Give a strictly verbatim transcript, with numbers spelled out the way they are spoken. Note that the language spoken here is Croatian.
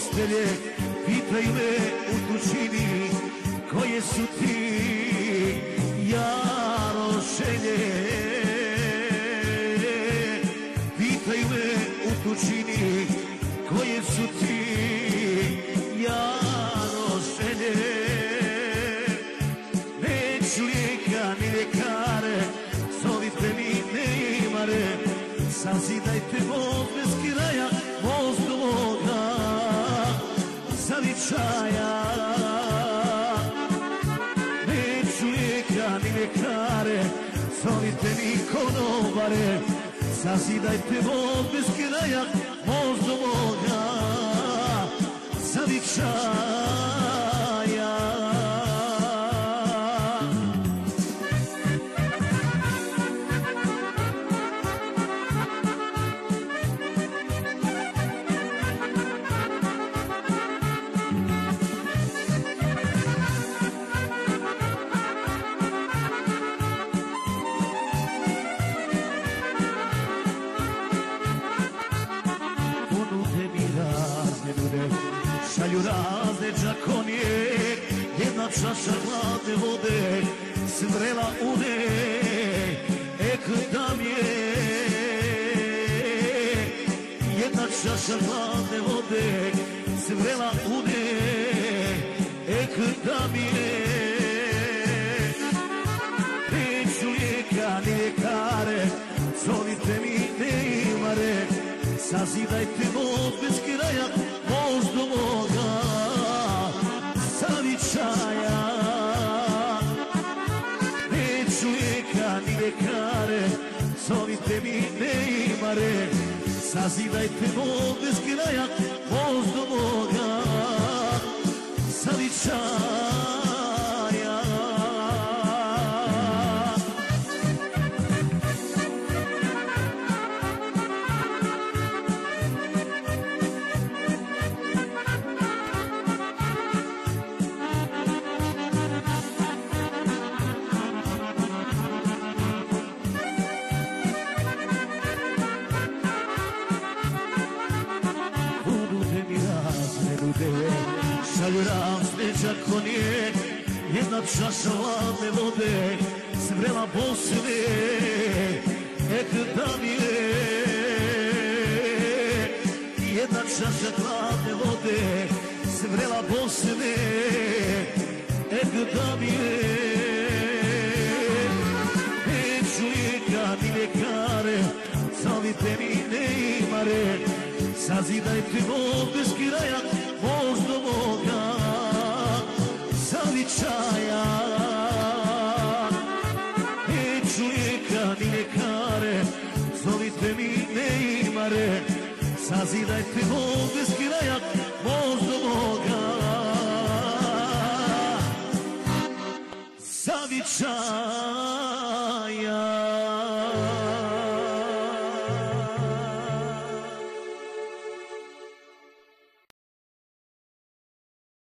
postelje, pitaju me u tuđini koje su ti jarošenje. Pitaju me u tuđini koje su ti jarošenje. Neću lijeka ni ljekare, zovite mi Neymare, sazidajte most bez kraja, most do moga zavičaja. Neću lijeka ni ljekare, zovite mi konobare, sazidajte most bez kraja, most do moga zavičaja. Šalju razne džakonije, jedna čaša hladne vode svrela u ne, ek da mi je. Jedna čaša hladne vode svrela u ne, ek da mi je. Neću lijeka ni ljekare, zovite mi Neymare, sazidajte most bez kraja, most do moga zavičaja. Neću lijeka ni ljekare, zovite mi Neymare, sazidajte most bez kraja, most do moga zavičaja. Šalju razne džakonije, jedna čaša hladne vode svrela Bosne, ek da mi je. Jedna čaša hladne vode svrela Bosne, ek da mi je. Neću lijeka ni ljekare, zovite mi Neymare, sazidajte most bez kraja, most do moga zavičaja. Neću lijeka ni ljekare, zovite mi Neymare, sazidajte most bez kraja, most do moga zavičaja.